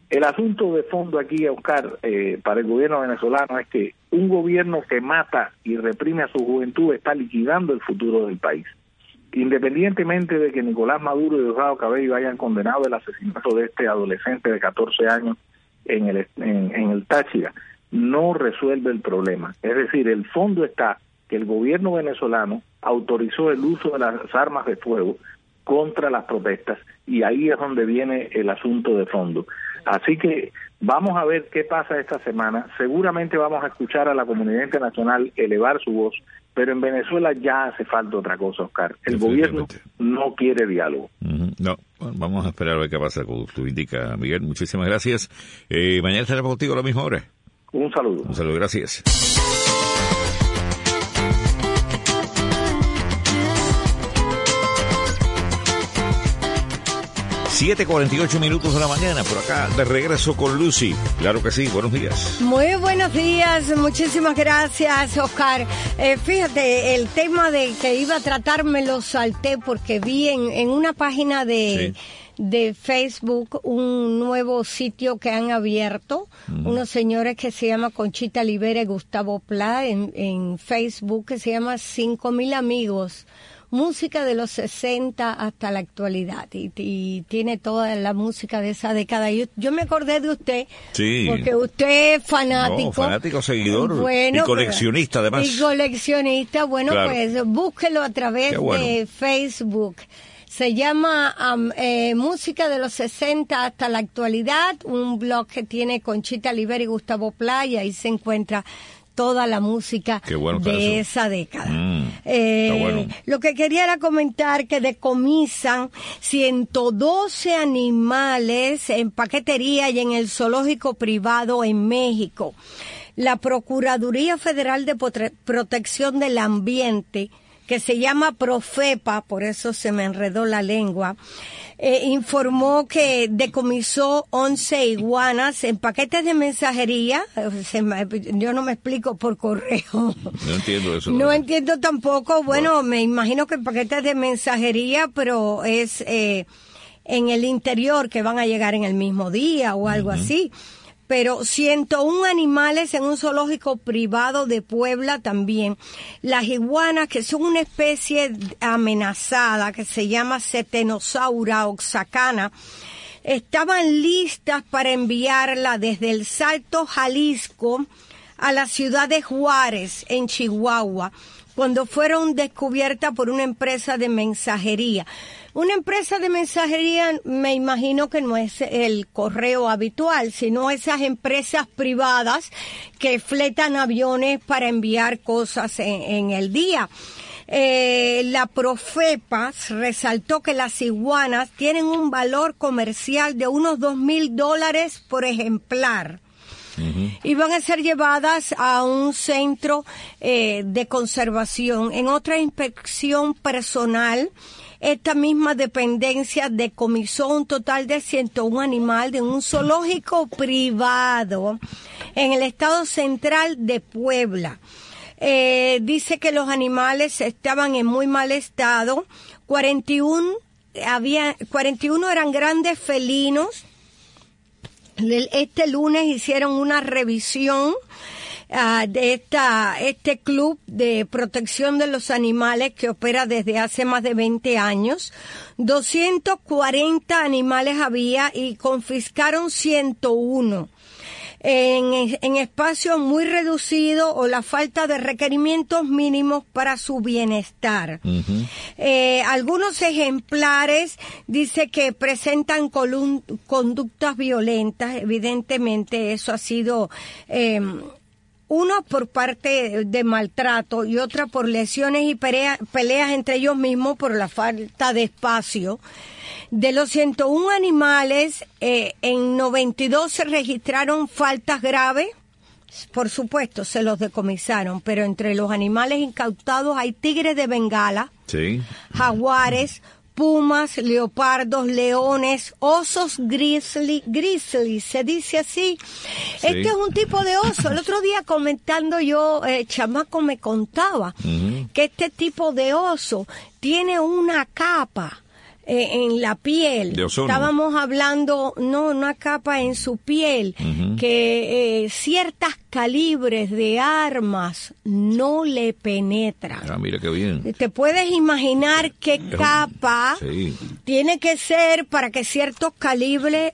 El asunto de fondo aquí, Oscar, eh, para el gobierno venezolano es que un gobierno que mata y reprime a su juventud está liquidando el futuro del país. Independientemente de que Nicolás Maduro y Diosdado Cabello hayan condenado el asesinato de este adolescente de catorce años en el, en, en el Táchira, no resuelve el problema. Es decir, el fondo está que el gobierno venezolano autorizó el uso de las armas de fuego contra las protestas, y ahí es donde viene el asunto de fondo. Así que vamos a ver qué pasa esta semana. Seguramente vamos a escuchar a la comunidad internacional elevar su voz, pero en Venezuela ya hace falta otra cosa, Oscar. El gobierno no quiere diálogo. Uh-huh. No, bueno, vamos a esperar a ver qué pasa, como tú indicas, Miguel. Muchísimas gracias. Eh, mañana estaremos contigo a la misma hora. Un saludo. Un saludo, gracias. siete cuarenta y ocho minutos de la mañana, por acá, de regreso con Lucy. Claro que sí, buenos días. Muy buenos días, muchísimas gracias, Oscar. Eh, fíjate, el tema de que iba a tratar me lo salté porque vi en, en una página de... Sí. de Facebook un nuevo sitio que han abierto, mm. unos señores que se llama Conchita Libera y Gustavo Pla en, en Facebook, que se llama Cinco Mil Amigos, música de los sesenta hasta la actualidad, y, y tiene toda la música de esa década. Yo, yo me acordé de usted, sí. porque usted es fanático. No, fanático, seguidor, bueno, y coleccionista además. Y coleccionista, bueno, claro. Pues búsquelo a través bueno. de Facebook. Se llama um, eh, Música de los sesenta hasta la actualidad, un blog que tiene Conchita Libera y Gustavo Pla, y ahí se encuentra toda la música bueno de eso. esa década. Mm, eh, bueno. Lo que quería era comentar que decomisan ciento doce animales en paquetería y en el zoológico privado en México. La Procuraduría Federal de Protección del Ambiente, que se llama Profepa, por eso se me enredó la lengua, eh, informó que decomisó once iguanas en paquetes de mensajería. Se me, yo no me explico por correo. No entiendo eso. No, no entiendo tampoco. Bueno, bueno, me imagino que en paquetes de mensajería, pero es eh, en el interior, que van a llegar en el mismo día o algo uh-huh. así. Pero ciento uno animales en un zoológico privado de Puebla también. Las iguanas, que son una especie amenazada que se llama Cetenosaura oaxacana, estaban listas para enviarla desde el Salto, Jalisco, a la ciudad de Juárez, en Chihuahua, cuando fueron descubiertas por una empresa de mensajería. Una empresa de mensajería, me imagino que no es el correo habitual, sino esas empresas privadas que fletan aviones para enviar cosas en, en el día. Eh, la Profepa resaltó que las iguanas tienen un valor comercial de unos dos mil dólares por ejemplar. Uh-huh. Y van a ser llevadas a un centro eh, de conservación. En otra inspección personal, esta misma dependencia decomisó un total de ciento uno animales de un zoológico privado en el estado central de Puebla. Eh, dice que los animales estaban en muy mal estado. cuarenta y uno, había, cuarenta y uno eran grandes felinos. Este lunes hicieron una revisión Uh, de esta este club de protección de los animales que opera desde hace más de veinte años. doscientos cuarenta animales había y confiscaron ciento uno. En, en espacios muy reducidos o la falta de requerimientos mínimos para su bienestar. Uh-huh. Eh, algunos ejemplares dice que presentan colun- conductas violentas. Evidentemente eso ha sido eh, uno por parte de maltrato y otra por lesiones y pelea, peleas entre ellos mismos por la falta de espacio. De los ciento uno animales, eh, en noventa y dos se registraron faltas graves. Por supuesto, se los decomisaron, pero entre los animales incautados hay tigres de Bengala, sí, jaguares, pumas, leopardos, leones, osos grizzly, grizzly, se dice así. Sí. Este es un tipo de oso. El otro día comentando yo, eh, chamaco me contaba uh-huh. que este tipo de oso tiene una capa eh, en la piel. De ozono. Estábamos hablando, no, una capa en su piel, uh-huh. que eh, ciertas calibres de armas no le penetran. Ah, mira qué bien. Te puedes imaginar qué es capa un... sí. tiene que ser para que ciertos calibres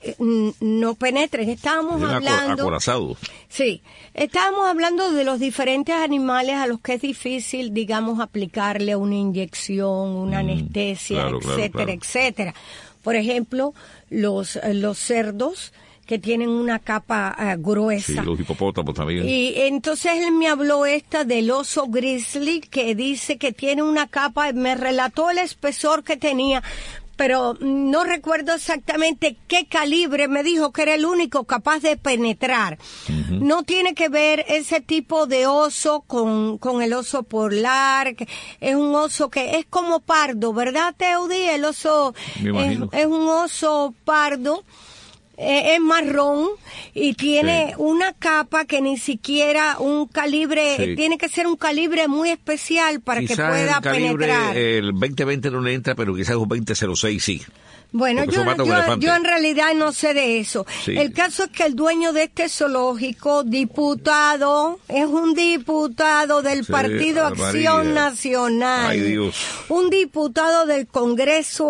no penetren. Estábamos bien hablando... acorazado. Sí, estábamos hablando de los diferentes animales a los que es difícil, digamos, aplicarle una inyección, una mm, anestesia, claro, etcétera, claro, claro. etcétera. Por ejemplo, los, los cerdos que tienen una capa uh, gruesa. Sí, los hipopótamos también. Y entonces él me habló esta del oso grizzly, que dice que tiene una capa, me relató el espesor que tenía, pero no recuerdo exactamente qué calibre. Me dijo que era el único capaz de penetrar. Uh-huh. No tiene que ver ese tipo de oso con, con el oso polar, que es un oso que es como pardo, ¿verdad, Teudi? El oso es, es un oso pardo. Eh, es marrón y tiene sí. una capa que ni siquiera un calibre, sí. tiene que ser un calibre muy especial para quizás que pueda el calibre, penetrar. El veinte veinte no le entra, pero quizás un veinte cero seis sí. Bueno, yo, yo, yo en realidad no sé de eso. Sí. El caso es que el dueño de este zoológico, diputado, es un diputado del sí, Partido Acción Nacional. Ay, Dios. Un diputado del Congreso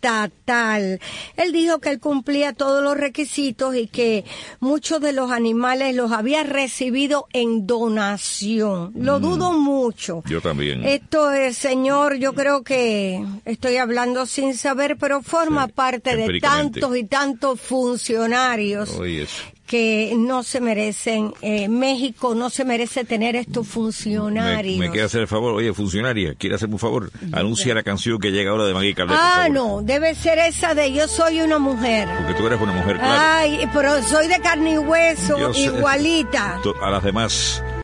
Estatal. Él dijo que él cumplía todos los requisitos y que muchos de los animales los había recibido en donación. Lo mm. dudo mucho. Yo también. Esto es, señor, yo creo que estoy hablando sin saber, pero forma sí. parte de tantos y tantos funcionarios oh, yes. que no se merecen, eh, México no se merece tener estos funcionarios. Me, me queda hacer el favor, oye, funcionaria, ¿quiere hacerme un favor? Anuncia la canción que llega ahora de Maggie Calvet. Ah, no, debe ser esa de Yo soy una mujer. Porque tú eres una mujer, claro. Ay, pero soy de carne y hueso, Yo igualita. Sé, a las demás.